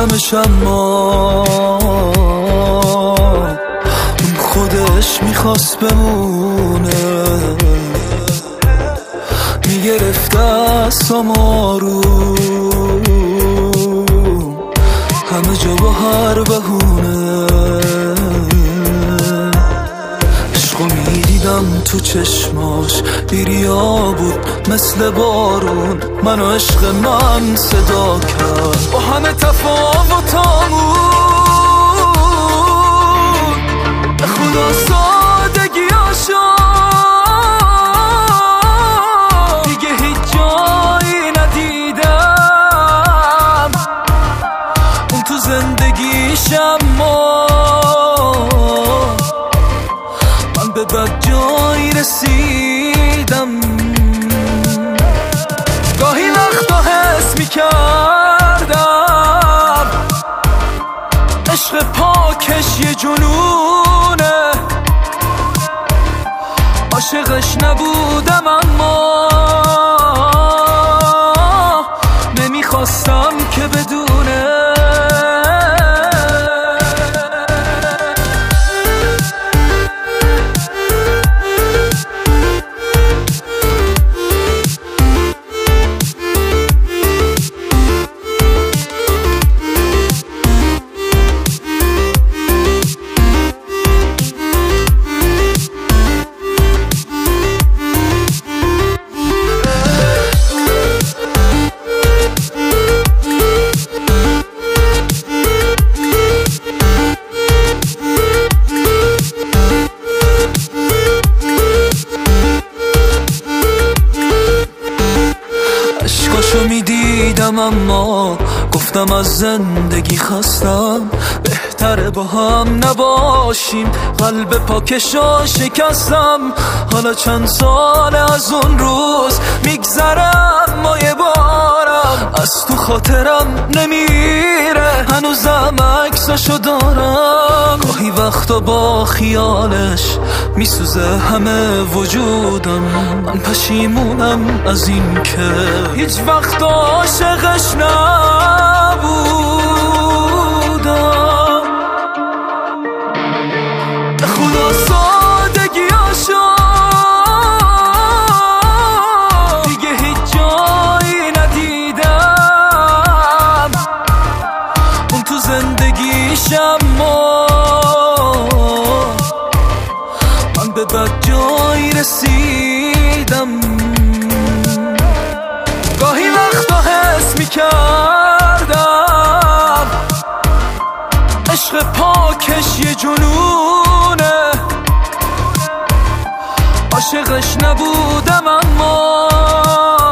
دیدمش اما اون خودش میخواست بمونه، میگرفت دستم آروم همه جا با هر بهونه. عشقو میدیدم تو چشماش، بیریا بود مثل بارون، منو عشق من صدا کرد با همه تفاوتامون. به خدا سادگیاشو دیگه هیچ جایی ندیدم، اون تو زندگیشم ما من به بد جایی رسیدم. گاهی وقتا حس میکردم عشق پاکش یه جنونه، عاشقش نبودم اما نمیخواستم که بدونه. عشقاشو میدیدم اما گفتم از زندگی خستم، بهتره با هم نباشیم، قلب پاکشو شکستم. حالا چند ساله از اون روز میگذرم، ما یه بارم از تو خاطرم نمیره، هنوزم عکساشو دارم. گاهی وقتا با خیالش میسوزه همه وجودم، من پشیمونم از این که هیچ وقت عاشقش نبودم. به خدا سادگیاشو دیگه هیچ جایی ندیدم، اون تو زندگیشم ما من به بد جایی رسیدم. گاهی وقتا حس میکردم عشق پاکش یه جنونه، عاشقش نبودم اما